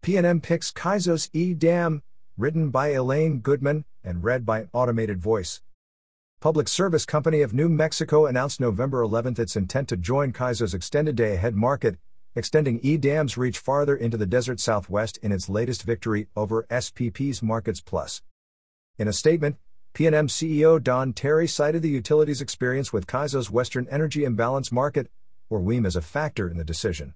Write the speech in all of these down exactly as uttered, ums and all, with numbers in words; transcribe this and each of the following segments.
P and M picks CAISO's E-Dam, written by Elaine Goodman, and read by Automated Voice. Public Service Company of New Mexico announced November eleventh its intent to join CAISO's extended day-ahead market, extending E-Dam's reach farther into the desert southwest in its latest victory over S P P's Markets Plus. In a statement, P and M C E O Don Terry cited the utility's experience with CAISO's Western Energy Imbalance Market, or W E M, as a factor in the decision.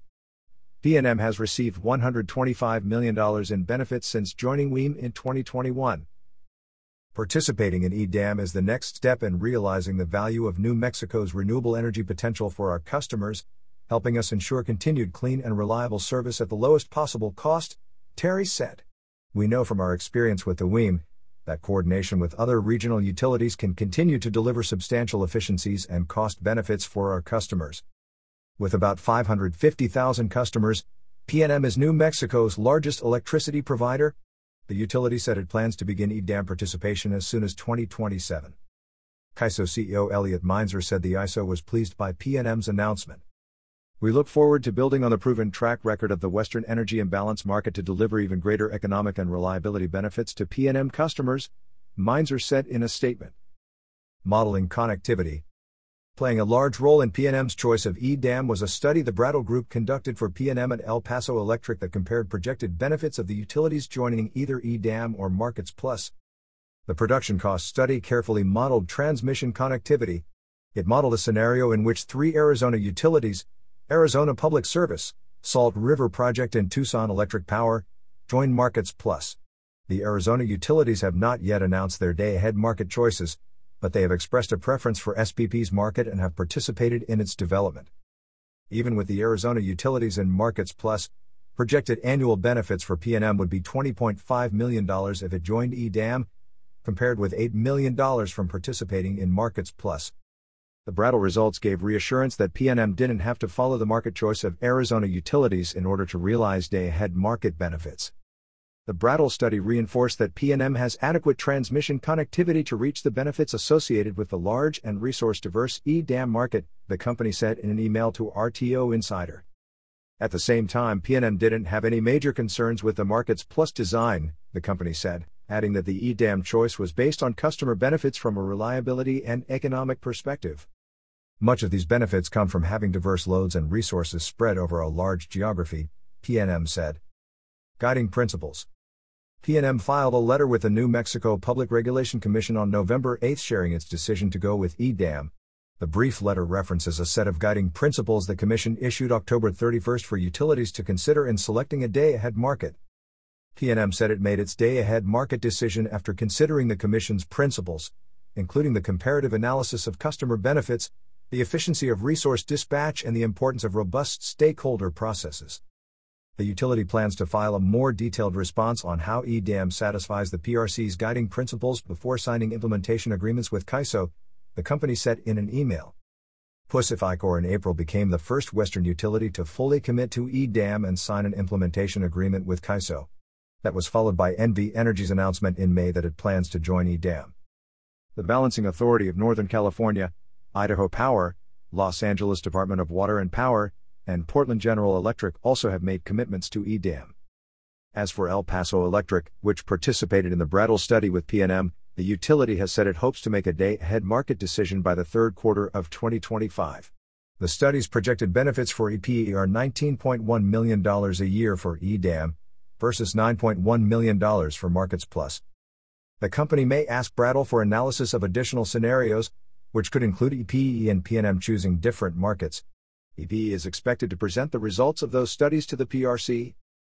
P and M has received one hundred twenty-five million dollars in benefits since joining W E M in twenty twenty-one. Participating in E-Dam is the next step in realizing the value of New Mexico's renewable energy potential for our customers, helping us ensure continued clean and reliable service at the lowest possible cost, Terry said. We know from our experience with the W E M that coordination with other regional utilities can continue to deliver substantial efficiencies and cost benefits for our customers. With about five hundred fifty thousand customers, P and M is New Mexico's largest electricity provider. The utility said it plans to begin E-Dam participation as soon as twenty twenty-seven. CAISO C E O Elliot Meinzer said the I S O was pleased by P and M's announcement. We look forward to building on the proven track record of the Western Energy Imbalance Market to deliver even greater economic and reliability benefits to P and M customers, Meinzer said in a statement. Modeling connectivity. Playing a large role in P and M's choice of E-Dam was a study the Brattle Group conducted for P and M and El Paso Electric that compared projected benefits of the utilities joining either E-Dam or Markets Plus. The production cost study carefully modeled transmission connectivity. It modeled a scenario in which three Arizona utilities, Arizona Public Service, Salt River Project and Tucson Electric Power, joined Markets Plus. The Arizona utilities have not yet announced their day-ahead market choices, but they have expressed a preference for S P P's market and have participated in its development. Even with the Arizona utilities in Markets Plus, projected annual benefits for P and M would be twenty point five million dollars if it joined E-Dam, compared with eight million dollars from participating in Markets Plus. The Brattle results gave reassurance that P and M didn't have to follow the market choice of Arizona utilities in order to realize day-ahead market benefits. The Brattle study reinforced that P and M has adequate transmission connectivity to reach the benefits associated with the large and resource-diverse E-Dam market, the company said in an email to R T O Insider. At the same time, P and M didn't have any major concerns with the Markets Plus design, the company said, adding that the E-Dam choice was based on customer benefits from a reliability and economic perspective. Much of these benefits come from having diverse loads and resources spread over a large geography, P and M said. Guiding Principles. P and M filed a letter with the New Mexico Public Regulation Commission on November eighth sharing its decision to go with E-Dam. The brief letter references a set of guiding principles the Commission issued October thirty-first for utilities to consider in selecting a day-ahead market. P and M said it made its day-ahead market decision after considering the Commission's principles, including the comparative analysis of customer benefits, the efficiency of resource dispatch and the importance of robust stakeholder processes. The utility plans to file a more detailed response on how E-Dam satisfies the P R C's guiding principles before signing implementation agreements with CAISO, the company said in an email. PacifiCorp in April became the first Western utility to fully commit to E-Dam and sign an implementation agreement with CAISO. That was followed by N V Energy's announcement in May that it plans to join E-Dam. The Balancing Authority of Northern California, Idaho Power, Los Angeles Department of Water and Power, and Portland General Electric also have made commitments to E-Dam. As for El Paso Electric, which participated in the Brattle study with P and M, the utility has said it hopes to make a day-ahead market decision by the third quarter of twenty twenty-five. The study's projected benefits for E P E are nineteen point one million dollars a year for E-Dam, versus nine point one million dollars for Markets Plus. The company may ask Brattle for analysis of additional scenarios, which could include E P E and P and M choosing different markets. E P E is expected to present the results of those studies to the P R C,